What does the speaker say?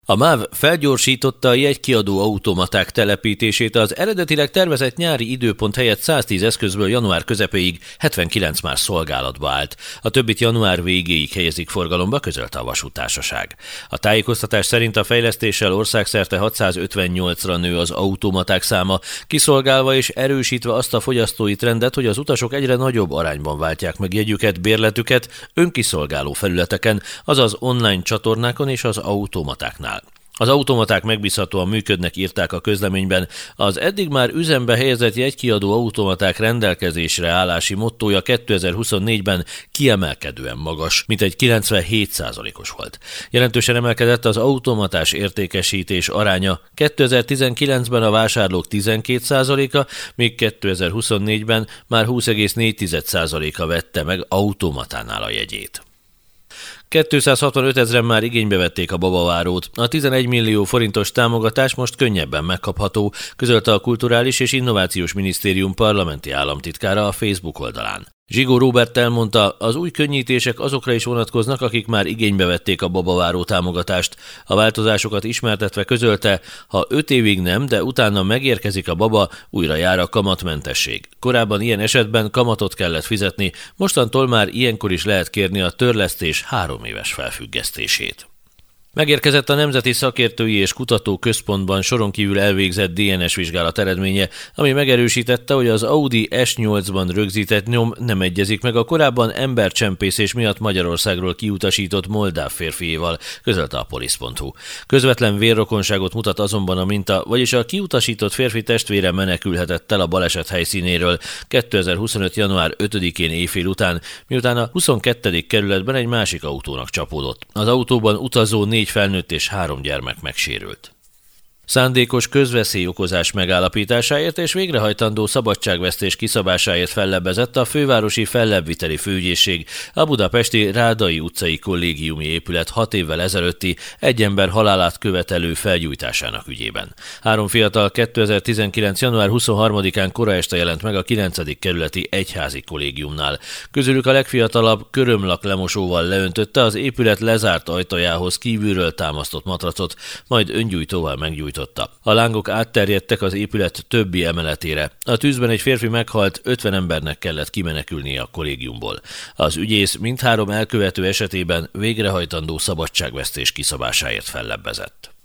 A MÁV felgyorsította a jegykiadó automaták telepítését, az eredetileg tervezett nyári időpont helyett 110 eszközből január közepéig 79 már szolgálatba állt. A többit január végéig helyezik forgalomba, közölte a vasúttársaság. A tájékoztatás szerint a fejlesztéssel országszerte 658-ra nő az automaták száma, kiszolgálva és erősítve azt a fogyasztói trendet, hogy az utasok egyre nagyobb arányban váltják meg jegyüket, bérletüket önkiszolgáló felületeken, azaz online csatornákon és az automatáknál. Az automaták megbízhatóan működnek, írták a közleményben. Az eddig már üzembe helyezett jegykiadó automaták rendelkezésre állási mottója 2024-ben kiemelkedően magas, mintegy 97%-os volt. Jelentősen emelkedett az automatás értékesítés aránya. 2019-ben a vásárlók 12%-a, míg 2024-ben már 20,4%-a vette meg automatánál a jegyét. 265 000-en már igénybe vették a babavárót. A 11 millió forintos támogatás most könnyebben megkapható, közölte a Kulturális és Innovációs Minisztérium parlamenti államtitkára a Facebook oldalán. Zsigó Róbert elmondta, az új könnyítések azokra is vonatkoznak, akik már igénybe vették a babaváró támogatást. A változásokat ismertetve közölte, ha 5 évig nem, de utána megérkezik a baba, újra jár a kamatmentesség. Korábban ilyen esetben kamatot kellett fizetni, mostantól már ilyenkor is lehet kérni a törlesztés 3 éves felfüggesztését. Megérkezett a Nemzeti Szakértői és Kutató Központban soron kívül elvégzett DNS vizsgálat eredménye, ami megerősítette, hogy az Audi S8-ban rögzített nyom nem egyezik meg a korábban embercsempészés miatt Magyarországról kiutasított moldáv férfiéval, közölte a polisz.hu. Közvetlen vérrokonságot mutat azonban a minta, vagyis a kiutasított férfi testvére menekülhetett el a baleset helyszínéről 2025. január 5-én éjfél után, miután a 22. kerületben egy másik autónak csapódott. Az autóban utazó 4 felnőtt és 3 gyermek megsérült. Szándékos közveszélyokozás megállapításáért és végrehajtandó szabadságvesztés kiszabásáért fellebbezett a fővárosi fellebbviteli főügyészség a budapesti Rádai utcai kollégiumi épület 6 évvel ezelőtti egy ember halálát követelő felgyújtásának ügyében. 3 fiatal 2019. január 23-án kora este jelent meg a 9. kerületi egyházi kollégiumnál. Közülük a legfiatalabb körömlak lemosóval leöntötte az épület lezárt ajtajához kívülről támasztott matracot, majd öngyújtóval meggyújtotta. A lángok átterjedtek az épület többi emeletére. A tűzben egy férfi meghalt, 50 embernek kellett kimenekülnie a kollégiumból. Az ügyész mindhárom elkövető esetében végrehajtandó szabadságvesztés kiszabásáért fellebbezett.